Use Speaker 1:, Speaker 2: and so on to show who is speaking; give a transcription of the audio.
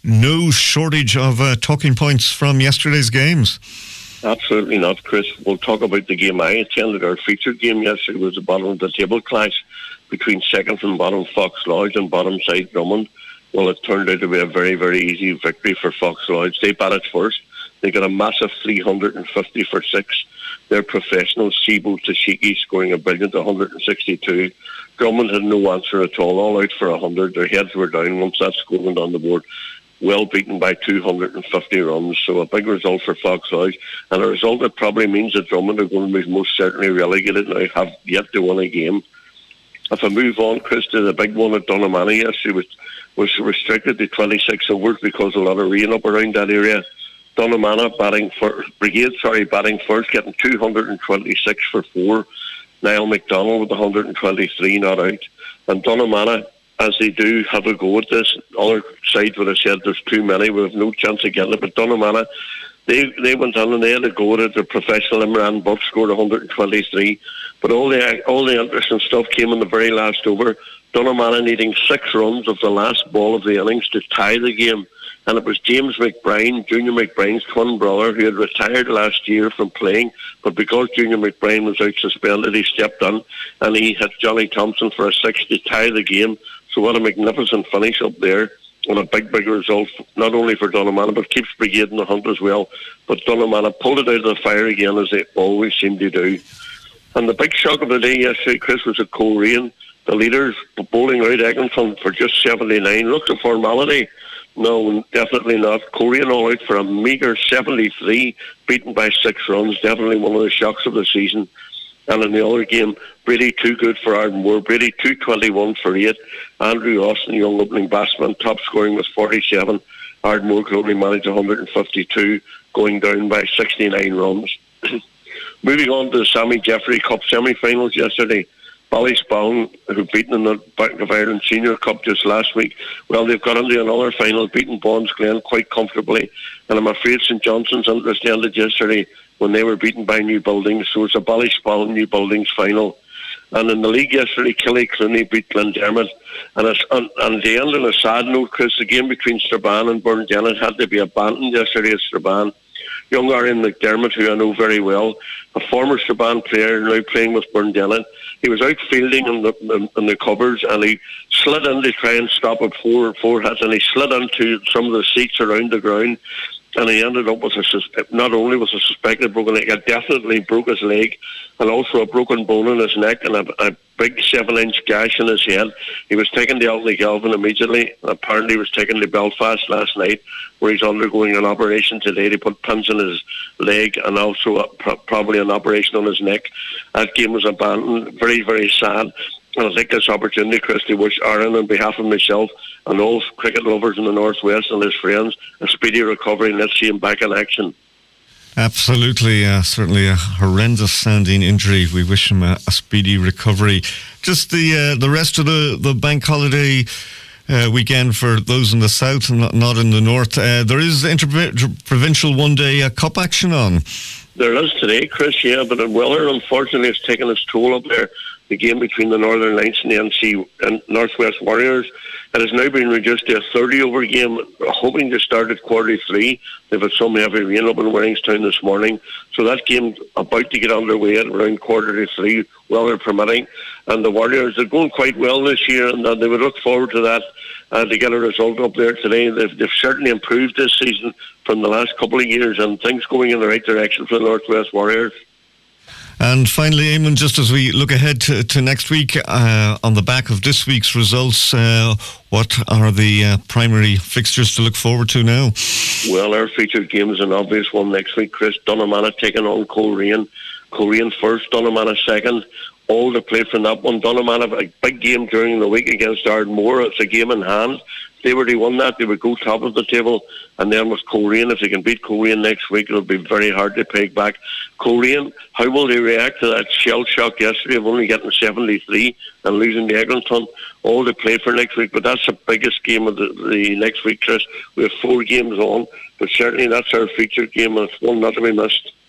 Speaker 1: no shortage of talking points from yesterday's games.
Speaker 2: Absolutely not, Chris. We'll talk about the game I attended. Our featured game yesterday was the bottom of the table clash between second from bottom Fox Lodge and bottom side Drummond. Well, it turned out to be a very, very easy victory for Fox Lodge. They batted first. They got a massive 350 for 6. Their professionals, Sibo Tashiki, scoring a brilliant 162. Drummond had no answer at all out for 100. Their heads were down once that score went on the board. Well beaten by 250 runs. So a big result for Fox Lodge. And a result that probably means that Drummond are going to be most certainly relegated and have yet to win a game. If I move on, Chris, to the big one at Dunnamana yesterday, was restricted to 26 overs because of a lot of rain up around that area. Dunnamana batting first, getting 226 for 4. Niall McDonald with 123 not out. And Dunnamana, as they do have a go at this, other side would have said there's too many, we have no chance of getting it. But Dunnamana, they went on and they had a go at it. The professional Imran Buff scored 123. But all the interesting stuff came in the very last over. Dunnamana needing 6 runs of the last ball of the innings to tie the game. And it was James McBride, Junior McBride's twin brother, who had retired last year from playing. But because Junior McBride was out suspended, he stepped in and he hit Johnny Thompson for a 6 to tie the game. So what a magnificent finish up there. And a big result, not only for Dunnamana, but keeps Brigade in the hunt as well. But Dunnamana pulled it out of the fire again, as they always seem to do. And the big shock of the day yesterday, Chris, was at Coleraine. The leaders bowling out Eglinton for just 79. Looked a formality. No, definitely not. Coleraine all out for a meagre 73, beaten by 6 runs. Definitely one of the shocks of the season. And in the other game, Brady too good for Ardmore. Brady 221 for 8. Andrew Austin, young opening batsman, top scoring was 47. Ardmore could only manage 152, going down by 69 runs. Moving on to the Sammy Jeffrey Cup semi-finals yesterday. Ballyspawn, who beaten in the Bank of Ireland Senior Cup just last week, well, they've got into another final, beaten Bonsglen quite comfortably. And I'm afraid St Johnson's interest ended yesterday when they were beaten by New Buildings. So it's a Ballyspawn New Buildings final. And in the league yesterday, Killyclooney beat Glendermot. And they ended on a sad note, Chris. The game between Strabane and Burndennan had to be abandoned yesterday at Strabane. Young Arian McDermott, who I know very well, a former Strabane player now playing with Burndennan. He was out fielding in the covers and he slid in to try and stop at four hits, and he slid into some of the seats around the ground. And he ended up with not only was a suspected broken leg, it definitely broke his leg, and also a broken bone in his neck and a big 7-inch gash in his head. He was taken to Altney-Galvin immediately. Apparently he was taken to Belfast last night, where he's undergoing an operation today to put pins in his leg and also probably an operation on his neck. That game was abandoned. Very, very sad. And I take this opportunity, Chris, to wish Aaron, on behalf of myself and all cricket lovers in the Northwest and his friends, a speedy recovery, and let's see him back in action.
Speaker 1: Absolutely, certainly a horrendous sounding injury. We wish him a speedy recovery. Just the rest of the bank holiday weekend for those in the south and not in the north. There is interprovincial one-day cup action on.
Speaker 2: There is today, Chris, yeah, but weather, unfortunately, has taken its toll up there. The game between the Northern Lights and the NC and Northwest Warriors, it has now been reduced to a 30-over game, hoping to start at 3:15. They've had some heavy rain up in Warringstown this morning, so that game's about to get underway at around 3:15, weather permitting. And the Warriors are going quite well this year, and they would look forward to that to get a result up there today. They've certainly improved this season from the last couple of years, and things going in the right direction for the Northwest Warriors.
Speaker 1: And finally, Eamon, just as we look ahead to next week, on the back of this week's results, what are the primary fixtures to look forward to now?
Speaker 2: Well, our featured game is an obvious one next week, Chris. Dunnamana taking on Coleraine. Coleraine first, Dunnamana second. All to play for that one. Dunnamana have a big game during the week against Ardmore. It's a game in hand. If they were to win that, they would go top of the table. And then with Coleraine, if they can beat Coleraine next week, it'll be very hard to peg back. Coleraine, how will they react to that shell shock yesterday of only getting 73 and losing to Eglinton? All to play for next week, but that's the biggest game of the next week, Chris. We have 4 games on, but certainly that's our featured game, and it's one not to be missed.